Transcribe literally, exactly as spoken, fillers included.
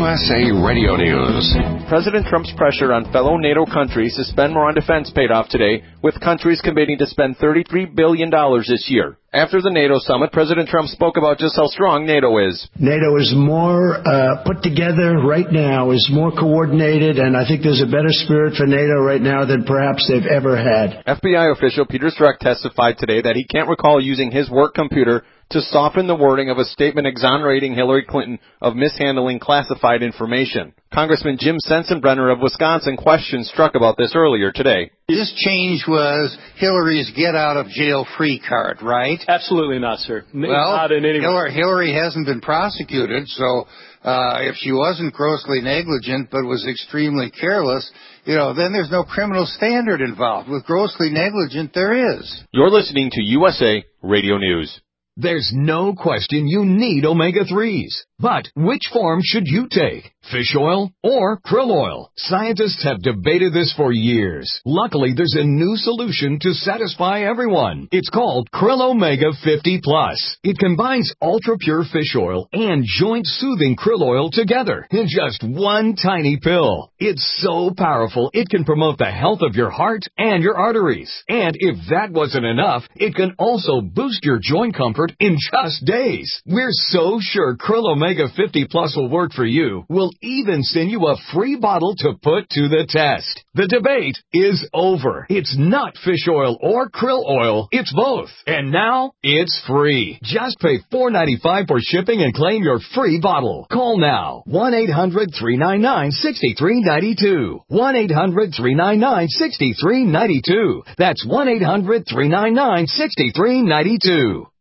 U S A Radio News. President Trump's pressure on fellow NATO countries to spend more on defense paid off today, with countries committing to spend thirty-three billion dollars this year. After the NATO summit, President Trump spoke about just how strong NATO is. NATO is more uh, put together right now, is more coordinated, and I think there's a better spirit for NATO right now than perhaps they've ever had. F B I official Peter Strzok testified today that he can't recall using his work computer to soften the wording of a statement exonerating Hillary Clinton of mishandling classified information. Congressman Jim Sensenbrenner of Wisconsin questioned Strzok about this earlier today. This change was Hillary's get-out-of-jail-free card, right? Absolutely not, sir. Well, not in any Hillary, Hillary hasn't been prosecuted, so uh, if she wasn't grossly negligent but was extremely careless, you know, then there's no criminal standard involved. With grossly negligent, there is. You're listening to U S A Radio News. There's no question you need omega threes. But which form should you take? Fish oil or krill oil? Scientists have debated this for years. Luckily, there's a new solution to satisfy everyone. It's called Krill Omega fifty plus. It combines ultra-pure fish oil and joint-soothing krill oil together in just one tiny pill. It's so powerful, it can promote the health of your heart and your arteries. And if that wasn't enough, it can also boost your joint comfort in just days. We're so sure Krill Omega fifty plus will work for you. We'll even send you a free bottle to put to the test. The debate is over. It's not fish oil or krill oil. It's both. And now it's free. Just pay four dollars and ninety-five cents for shipping and claim your free bottle. Call now. one eight hundred three nine nine six three nine two. one eight hundred three nine nine six three nine two. That's one eight hundred three nine nine six three nine two.